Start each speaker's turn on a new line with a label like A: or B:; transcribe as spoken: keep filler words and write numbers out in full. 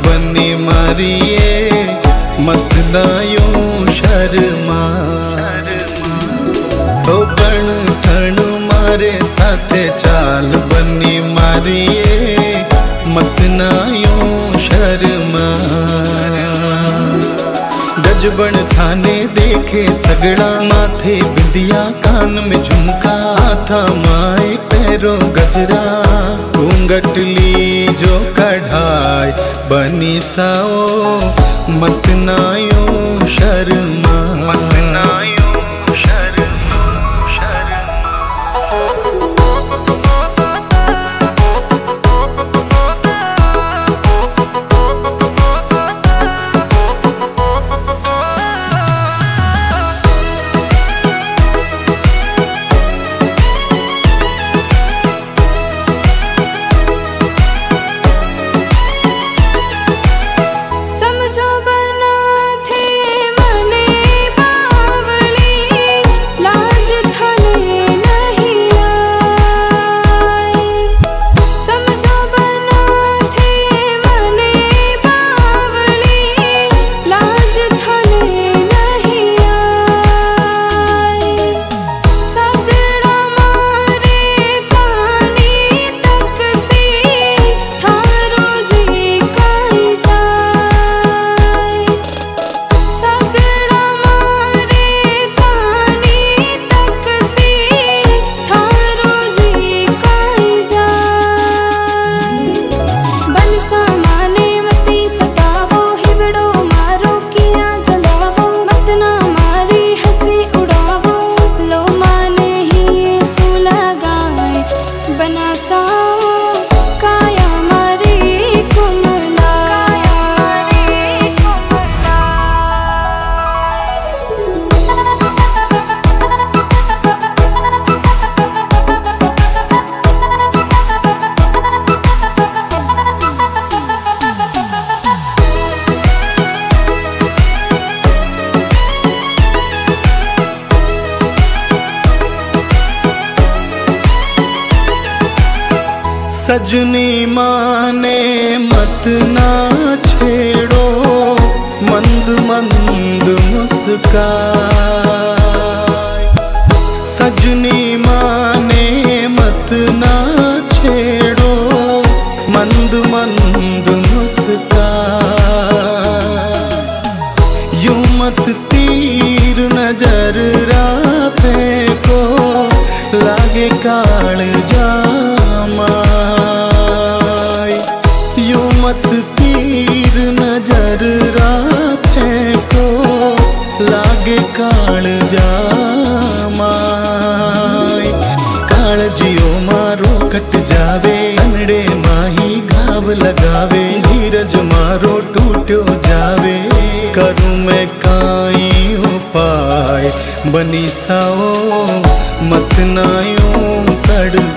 A: बनी मारिए मत ना यूं शर्मा। ओ बन ठण मारे साथे चाल बनी मारिए मत ना यूं शर्मा। गजबन थाने देखे सगड़ा माथे बिंदिया कान में झुमका हाथा माए पैरों गजरा घूंघटली जो कढ़ाई बनी साओ मत ना यूं शर्मा। मत ना यूं शर्मा शर्मा। सजनी माने मत ना छेड़ो मंद मंद मुस्काए। सजनी माने मत ना छेड़ो मंद मंद मुस्काए। यूं मत तीर नजर रा फेंको लागे काल जामा। यूं मत तीर नजर रा फेंको लागे काल जामाय। काल जियो मारो कट जावे अनड़े माही घाव लगावे धीरज मारो टूटो जावे। करूं मैं काई उपाय बनी साओ मत ना यूं तड़